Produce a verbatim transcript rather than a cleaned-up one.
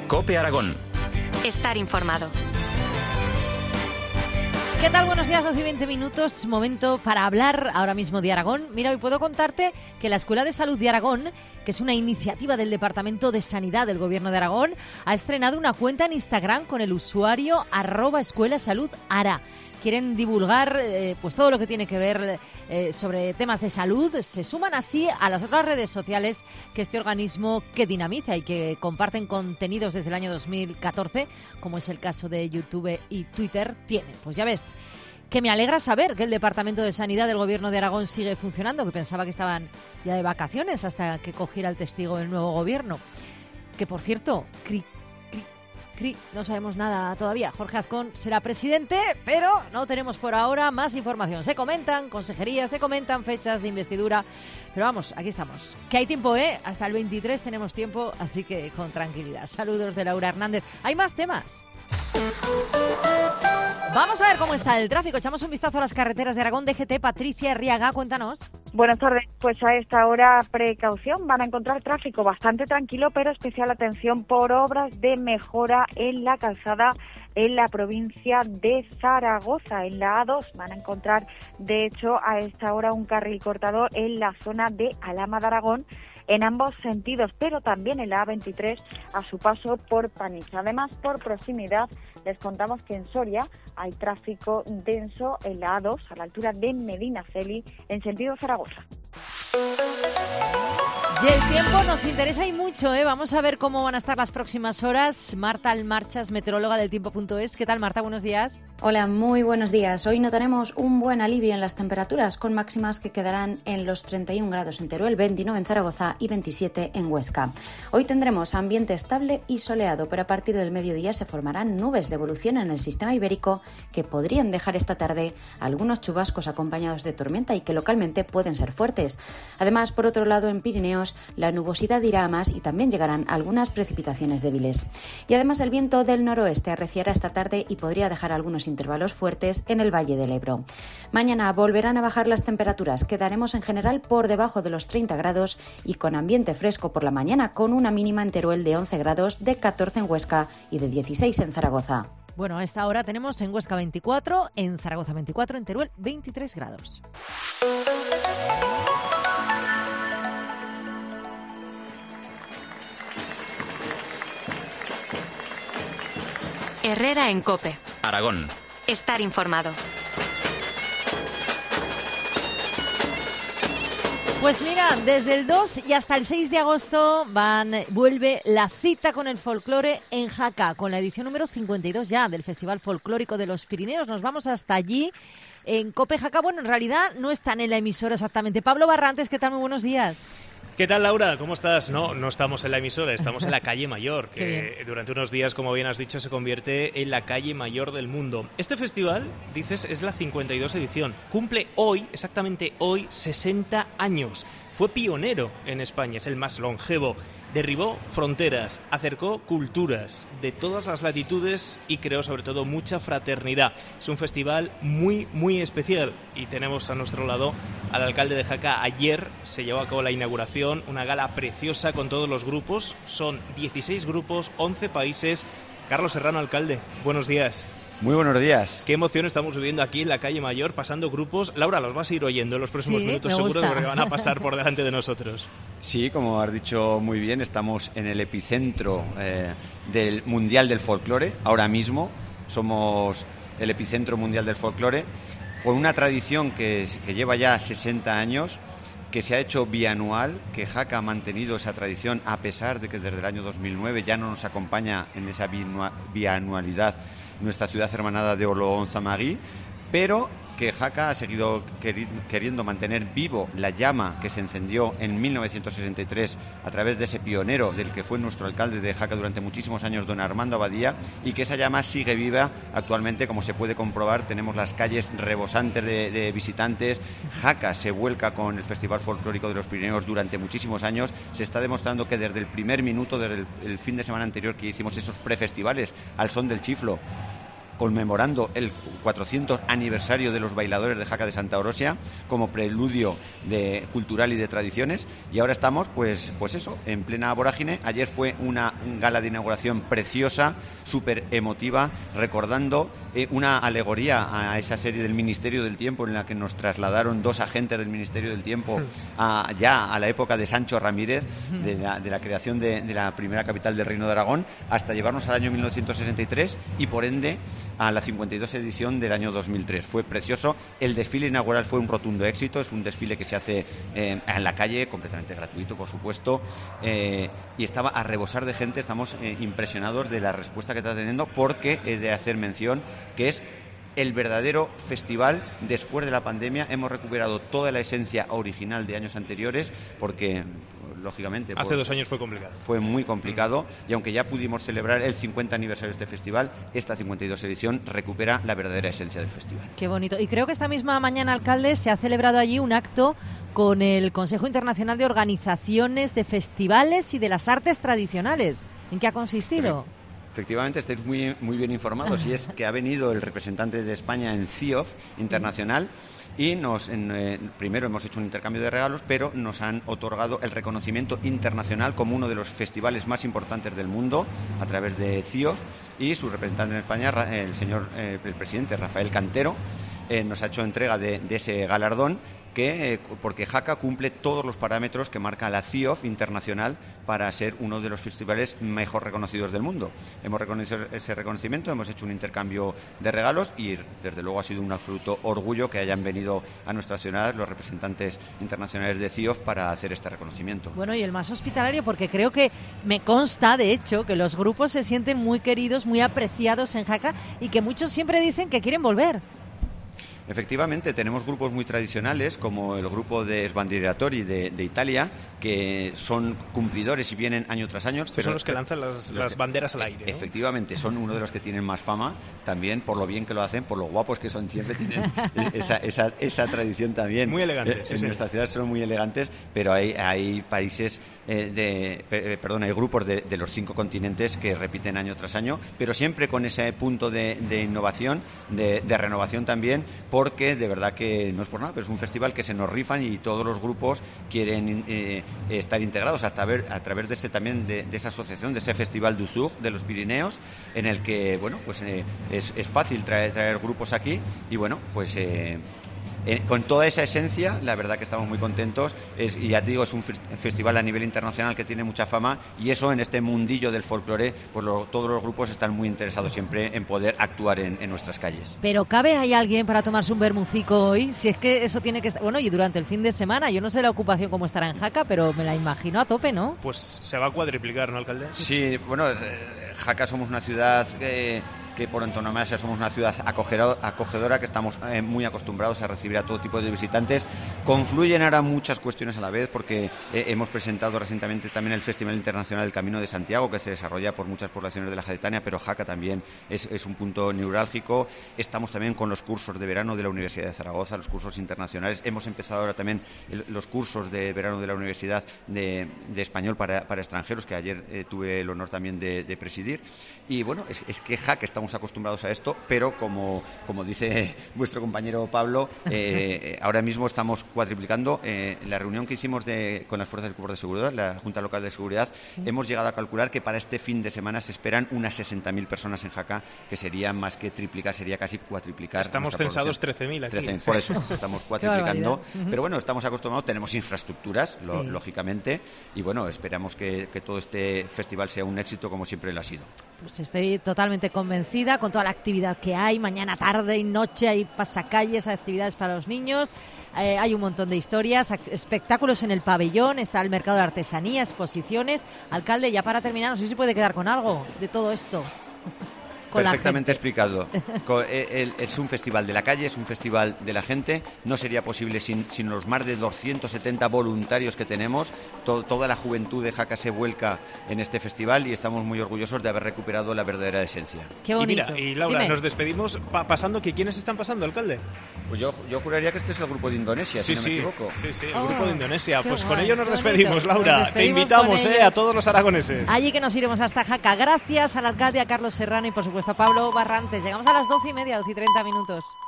COPE Aragón. Estar informado. ¿Qué tal? Buenos días, doce y veinte minutos. Momento para hablar ahora mismo de Aragón. Mira, hoy puedo contarte que la Escuela de Salud de Aragón, que es una iniciativa del Departamento de Sanidad del Gobierno de Aragón, ha estrenado una cuenta en Instagram con el usuario arroba Escuela Salud Ara. Quieren divulgar eh, pues todo lo que tiene que ver eh, sobre temas de salud. Se suman así a las otras redes sociales que este organismo que dinamiza y que comparten contenidos desde el año dos mil catorce, como es el caso de YouTube y Twitter, tienen. Pues ya ves, que me alegra saber que el Departamento de Sanidad del Gobierno de Aragón sigue funcionando, que pensaba que estaban ya de vacaciones hasta que cogiera el testigo el nuevo gobierno. Que, por cierto, cri no sabemos nada todavía. Jorge Azcón será presidente, pero no tenemos por ahora más información. Se comentan consejerías, se comentan fechas de investidura, pero vamos, aquí estamos. Que hay tiempo, ¿eh? Hasta el veintitrés tenemos tiempo, así que con tranquilidad. Saludos de Laura Hernández. Hay más temas. Vamos a ver cómo está el tráfico. Echamos un vistazo a las carreteras de Aragón. D G T, Patricia Arriaga, cuéntanos. Buenas tardes. Pues a esta hora, precaución. Van a encontrar tráfico bastante tranquilo, pero especial atención por obras de mejora en la calzada en la provincia de Zaragoza. En la A dos van a encontrar, de hecho, a esta hora un carril cortador en la zona de Alhama de Aragón, en ambos sentidos, pero también en la A veintitrés a su paso por Panís. Además, por proximidad, les contamos que en Soria hay tráfico denso en la A dos, a la altura de Medinaceli, en sentido Zaragoza. Y el tiempo nos interesa y mucho, ¿eh? Vamos a ver cómo van a estar las próximas horas. Marta Almarchas, meteoróloga del tiempo punto es. ¿Qué tal, Marta? Buenos días. Hola, muy buenos días. Hoy notaremos un buen alivio en las temperaturas, con máximas que quedarán en los treinta y un grados en Teruel, veintinueve en Zaragoza y veintisiete en Huesca. Hoy tendremos ambiente estable y soleado, pero a partir del mediodía se formarán nubes de evolución en el sistema ibérico que podrían dejar esta tarde algunos chubascos acompañados de tormenta y que localmente pueden ser fuertes. Además, por otro lado, en Pirineos la nubosidad irá a más y también llegarán algunas precipitaciones débiles. Y además el viento del noroeste arreciará esta tarde y podría dejar algunos intervalos fuertes en el Valle del Ebro. Mañana volverán a bajar las temperaturas. Quedaremos en general por debajo de los treinta grados y con ambiente fresco por la mañana, con una mínima en Teruel de once grados, de catorce en Huesca y de dieciséis en Zaragoza. Bueno, a esta hora tenemos en Huesca veinticuatro, en Zaragoza veinticuatro, en Teruel veintitrés grados. Herrera en COPE. Aragón. Estar informado. Pues mira, desde el dos y hasta el seis de agosto van, vuelve la cita con el folclore en Jaca, con la edición número cincuenta y dos ya del Festival Folclórico de los Pirineos. Nos vamos hasta allí, en COPE Jaca. Bueno, en realidad no están en la emisora exactamente. Pablo Barrantes, ¿qué tal? Muy buenos días. ¿Qué tal, Laura? ¿Cómo estás? No, no estamos en la emisora, estamos en la calle Mayor, que durante unos días, como bien has dicho, se convierte en la calle mayor del mundo. Este festival, dices, es la cincuenta y dos edición. Cumple hoy, exactamente hoy, sesenta años. Fue pionero en España, es el más longevo. Derribó fronteras, acercó culturas de todas las latitudes y creó sobre todo mucha fraternidad. Es un festival muy, muy especial y tenemos a nuestro lado al alcalde de Jaca. Ayer se llevó a cabo la inauguración, una gala preciosa con todos los grupos. Son dieciséis grupos, once países. Carlos Serrano, alcalde, buenos días. Muy buenos días. Qué emoción estamos viviendo aquí en la calle Mayor, pasando grupos. Laura, los vas a ir oyendo en los próximos sí, minutos, seguro, porque van a pasar por delante de nosotros. Sí, como has dicho muy bien, estamos en el epicentro eh, del Mundial del Folclore. Ahora mismo somos el epicentro mundial del folclore, con una tradición que, que lleva ya sesenta años, que se ha hecho bianual, que Jaca ha mantenido esa tradición a pesar de que desde el año dos mil nueve ya no nos acompaña en esa bianualidad nuestra ciudad hermanada de Oloron-Zamagui, pero que Jaca ha seguido queriendo mantener vivo la llama que se encendió en mil novecientos sesenta y tres a través de ese pionero del que fue nuestro alcalde de Jaca durante muchísimos años, don Armando Abadía, y que esa llama sigue viva actualmente, como se puede comprobar. Tenemos las calles rebosantes de, de visitantes. Jaca se vuelca con el Festival Folclórico de los Pirineos durante muchísimos años. Se está demostrando que desde el primer minuto, desde el, el fin de semana anterior que hicimos esos prefestivales al son del chiflo, conmemorando el cuatrocientos aniversario de los bailadores de Jaca de Santa Orosia, como preludio de cultural y de tradiciones, y ahora estamos, pues, pues eso, en plena vorágine. Ayer fue una gala de inauguración preciosa, súper emotiva, recordando eh, una alegoría a esa serie del Ministerio del Tiempo, en la que nos trasladaron dos agentes del Ministerio del Tiempo a, ya a la época de Sancho Ramírez, de la, de la creación de, de la primera capital del Reino de Aragón, hasta llevarnos al año mil novecientos sesenta y tres y por ende a la cincuenta y dos edición del año dos mil tres. Fue precioso. El desfile inaugural fue un rotundo éxito. Es un desfile que se hace eh, en la calle, completamente gratuito, por supuesto, eh, y estaba a rebosar de gente. Estamos eh, impresionados de la respuesta que está teniendo, porque he de hacer mención que es el verdadero festival después de la pandemia. Hemos recuperado toda la esencia original de años anteriores, porque lógicamente hace dos años fue complicado. Fue muy complicado, y aunque ya pudimos celebrar el cincuenta aniversario de este festival, esta cincuenta y dos edición recupera la verdadera esencia del festival. Qué bonito. Y creo que esta misma mañana, alcalde, se ha celebrado allí un acto con el Consejo Internacional de Organizaciones de Festivales y de las Artes Tradicionales. ¿En qué ha consistido? Efectivamente, estáis muy, muy bien informados, y es que ha venido el representante de España en C I O F Internacional, y nos en, eh, primero hemos hecho un intercambio de regalos, pero nos han otorgado el reconocimiento internacional como uno de los festivales más importantes del mundo a través de C I O F, y su representante en España, el señor eh, el presidente Rafael Cantero, eh, nos ha hecho entrega de, de ese galardón, que, eh, porque Jaca cumple todos los parámetros que marca la C I O F internacional para ser uno de los festivales mejor reconocidos del mundo. Hemos reconocido ese reconocimiento, hemos hecho un intercambio de regalos, y desde luego ha sido un absoluto orgullo que hayan venido a nuestra ciudad los representantes internacionales de C I O F para hacer este reconocimiento. Bueno, y el más hospitalario, porque creo que me consta, de hecho, que los grupos se sienten muy queridos, muy apreciados en Jaca, y que muchos siempre dicen que quieren volver. Efectivamente, tenemos grupos muy tradicionales, como el grupo de Sbandieratori de, de Italia, que son cumplidores y vienen año tras año. Estos pero son los que lanzan las, las que, banderas al aire, ¿no? Efectivamente, son uno de los que tienen más fama, también por lo bien que lo hacen, por lo guapos que son, siempre tienen esa, esa, esa tradición también. Muy elegantes. En sí, nuestra sí. ciudad son muy elegantes, pero hay, hay países, eh, de, eh, perdón, hay grupos de, de los cinco continentes que repiten año tras año, pero siempre con ese punto de, de innovación, de, de renovación también, porque de verdad que no es por nada, pero es un festival que se nos rifan, y todos los grupos quieren eh, estar integrados hasta ver, a través de ese también de, de esa asociación, de ese Festival du Sud de los Pirineos, en el que bueno pues eh, es, es fácil traer, traer grupos aquí, y bueno pues eh, Eh, con toda esa esencia, la verdad que estamos muy contentos. Es, y ya te digo, es un festival a nivel internacional que tiene mucha fama, y eso, en este mundillo del folclore, pues lo, todos los grupos están muy interesados siempre en poder actuar en, en nuestras calles. Pero ¿cabe ahí alguien para tomarse un bermucico hoy? Si es que eso tiene que estar... Bueno, y durante el fin de semana, yo no sé la ocupación cómo estará en Jaca, pero me la imagino a tope, ¿no? Pues se va a cuadriplicar, ¿no, alcalde? Sí, bueno, eh, Jaca somos una ciudad... Eh, que por antonomasia somos una ciudad acogedora, que estamos eh, muy acostumbrados a recibir a todo tipo de visitantes. Confluyen ahora muchas cuestiones a la vez, porque eh, hemos presentado recientemente también el Festival Internacional del Camino de Santiago, que se desarrolla por muchas poblaciones de la Jadetania, pero Jaca también es, es un punto neurálgico. Estamos también con los cursos de verano de la Universidad de Zaragoza, los cursos internacionales. Hemos empezado ahora también el, los cursos de verano de la Universidad de, de Español para, para extranjeros, que ayer eh, tuve el honor también de, de presidir. Y bueno, es, es que Jaca estamos acostumbrados a esto, pero como, como dice vuestro compañero Pablo, eh, ahora mismo estamos cuadriplicando. Eh, la reunión que hicimos de, con las fuerzas del Cuerpo de Seguridad, la Junta Local de Seguridad, sí. hemos llegado a calcular que para este fin de semana se esperan unas sesenta mil personas en Jaca, que sería más que triplicar, sería casi cuatriplicar. Estamos censados trece mil aquí. trece, por eso, estamos cuatriplicando. Pero bueno, estamos acostumbrados, tenemos infraestructuras, lo, sí. lógicamente, y bueno, esperamos que, que todo este festival sea un éxito, como siempre lo ha sido. Pues estoy totalmente convencida, con toda la actividad que hay, mañana, tarde y noche hay pasacalles, actividades para los niños, eh, hay un montón de historias, espectáculos en el pabellón, está el mercado de artesanía, exposiciones. Alcalde, ya para terminar, no sé si puede quedar con algo de todo esto. Perfectamente explicado. Es un festival de la calle, es un festival de la gente. No sería posible sin, sin los más de doscientos setenta voluntarios que tenemos. Todo, toda la juventud de Jaca se vuelca en este festival, y estamos muy orgullosos de haber recuperado la verdadera esencia. Qué bonito. Y mira, y Laura, Dime. Nos despedimos pa pasando que ¿quiénes están pasando, alcalde? Pues yo, yo juraría que este es el grupo de Indonesia, sí, si no sí, me equivoco. Sí, sí, el oh, grupo de Indonesia. Pues guay, con ello nos despedimos, bonito. Laura. Nos despedimos Te invitamos eh, a todos los aragoneses. Allí que nos iremos hasta Jaca. Gracias al alcalde, a Carlos Serrano, y por supuesto supuesto a Pablo Barrantes. Llegamos a las doce y media, doce y treinta minutos.